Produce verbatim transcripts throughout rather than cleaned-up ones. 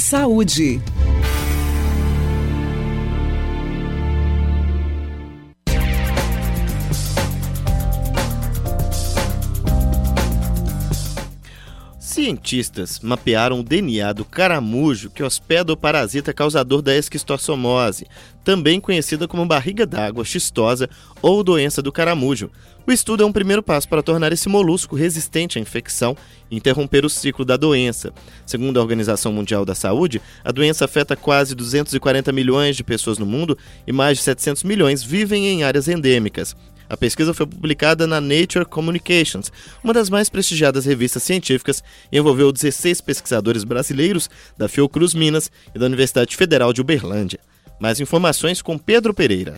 Saúde. Cientistas mapearam o D N A do caramujo que hospeda o parasita causador da esquistossomose, também conhecida como barriga d'água xistosa ou doença do caramujo. O estudo é um primeiro passo para tornar esse molusco resistente à infecção e interromper o ciclo da doença. Segundo a Organização Mundial da Saúde, a doença afeta quase duzentos e quarenta milhões de pessoas no mundo e mais de setecentos milhões vivem em áreas endêmicas. A pesquisa foi publicada na Nature Communications, uma das mais prestigiadas revistas científicas, e envolveu dezesseis pesquisadores brasileiros da Fiocruz Minas e da Universidade Federal de Uberlândia. Mais informações com Pedro Pereira.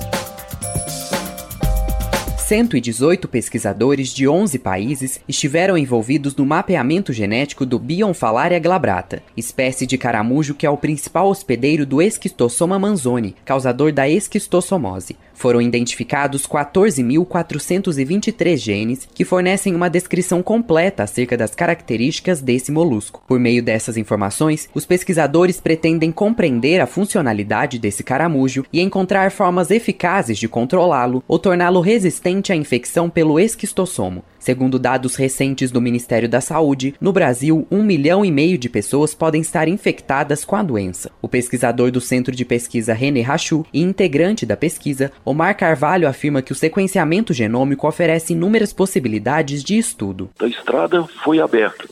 cento e dezoito pesquisadores de onze países estiveram envolvidos no mapeamento genético do Bionfalaria glabrata, espécie de caramujo que é o principal hospedeiro do Esquistossoma manzoni, causador da esquistossomose. Foram identificados quatorze mil quatrocentos e vinte e três genes que fornecem uma descrição completa acerca das características desse molusco. Por meio dessas informações, os pesquisadores pretendem compreender a funcionalidade desse caramujo e encontrar formas eficazes de controlá-lo ou torná-lo resistente à infecção pelo esquistossomo. Segundo dados recentes do Ministério da Saúde, no Brasil, um milhão e meio de pessoas podem estar infectadas com a doença. O pesquisador do Centro de Pesquisa René Rachou e integrante da pesquisa, Omar Carvalho, afirma que o sequenciamento genômico oferece inúmeras possibilidades de estudo. A estrada foi aberta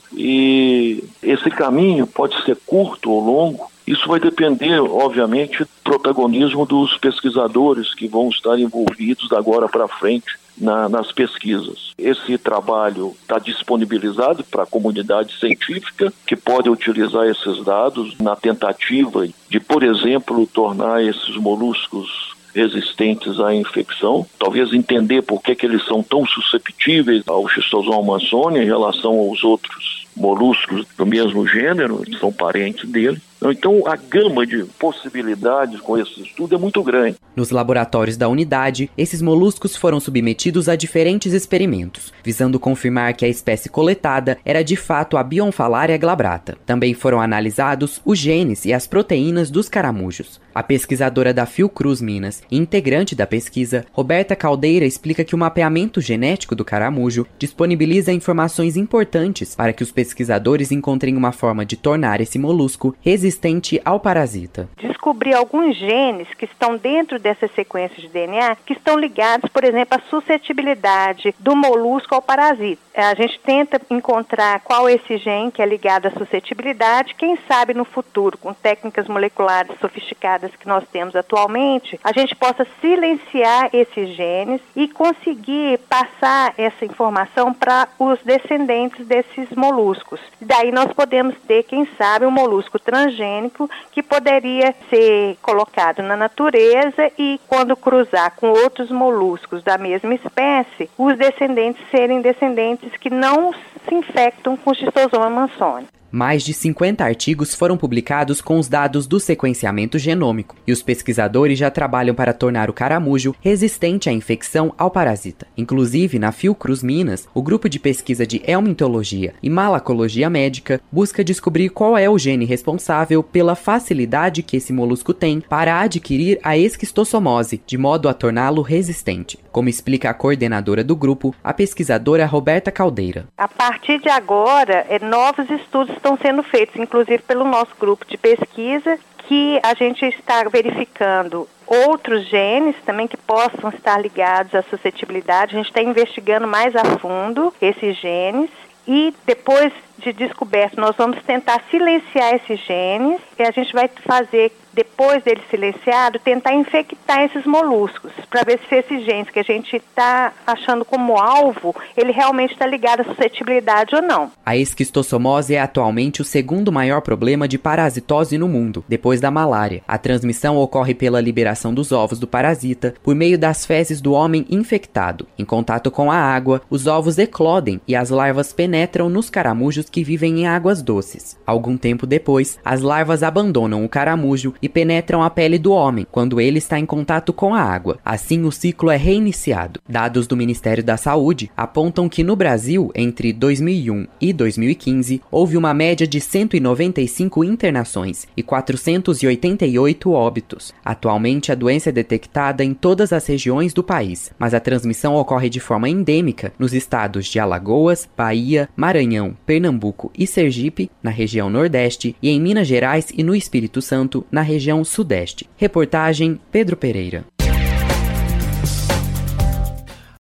e esse caminho pode ser curto ou longo. Isso vai depender, obviamente, do protagonismo dos pesquisadores que vão estar envolvidos da agora para frente na, nas pesquisas. Esse trabalho está disponibilizado para a comunidade científica, que pode utilizar esses dados na tentativa de, por exemplo, tornar esses moluscos resistentes à infecção, talvez entender por que, que eles são tão susceptíveis ao Schistosoma manzoni em relação aos outros moluscos do mesmo gênero, que são parentes dele. Então, a gama de possibilidades com esse estudo é muito grande. Nos laboratórios da unidade, esses moluscos foram submetidos a diferentes experimentos, visando confirmar que a espécie coletada era de fato a Bionfalaria glabrata. Também foram analisados os genes e as proteínas dos caramujos. A pesquisadora da Fiocruz Minas e integrante da pesquisa, Roberta Caldeira, explica que o mapeamento genético do caramujo disponibiliza informações importantes para que os pesquisadores encontrem uma forma de tornar esse molusco resistente ao parasita. Descobrir alguns genes que estão dentro dessas sequências de D N A que estão ligados, por exemplo, à suscetibilidade do molusco ao parasita. A gente tenta encontrar qual é esse gene que é ligado à suscetibilidade. Quem sabe no futuro, com técnicas moleculares sofisticadas que nós temos atualmente, a gente possa silenciar esses genes e conseguir passar essa informação para os descendentes desses moluscos. Daí nós podemos ter, quem sabe, um molusco transgênico que poderia ser colocado na natureza e, quando cruzar com outros moluscos da mesma espécie, os descendentes serem descendentes que não se infectam com Schistosoma manzoni. Mais de cinquenta artigos foram publicados com os dados do sequenciamento genômico, e os pesquisadores já trabalham para tornar o caramujo resistente à infecção ao parasita. Inclusive, na Fiocruz Minas, o grupo de pesquisa de helmintologia e malacologia médica busca descobrir qual é o gene responsável pela facilidade que esse molusco tem para adquirir a esquistossomose, de modo a torná-lo resistente. Como explica a coordenadora do grupo, a pesquisadora Roberta Caldeira. A partir de agora, novos estudos estão sendo feitos, inclusive pelo nosso grupo de pesquisa, que a gente está verificando outros genes também que possam estar ligados à suscetibilidade. A gente está investigando mais a fundo esses genes e depois de descoberto nós vamos tentar silenciar esses genes e a gente vai fazer, depois dele silenciado, tentar infectar esses moluscos para ver se esses genes que a gente está achando como alvo, ele realmente está ligado à suscetibilidade ou não. A esquistossomose é atualmente o segundo maior problema de parasitose no mundo, depois da malária. A transmissão ocorre pela liberação dos ovos do parasita por meio das fezes do homem infectado. Em contato com a água, os ovos eclodem e as larvas penetram nos caramujos que vivem em águas doces. Algum tempo depois, as larvas abandonam o caramujo e penetram a pele do homem quando ele está em contato com a água. Assim, o ciclo é reiniciado. Dados do Ministério da Saúde apontam que no Brasil, entre dois mil e um e dois mil e quinze, houve uma média de cento e noventa e cinco internações e quatrocentos e oitenta e oito óbitos. Atualmente, a doença é detectada em todas as regiões do país, mas a transmissão ocorre de forma endêmica nos estados de Alagoas, Bahia, Maranhão, Pernambuco e Sergipe, na região Nordeste, e em Minas Gerais e no Espírito Santo, na região Sudeste. Reportagem Pedro Pereira.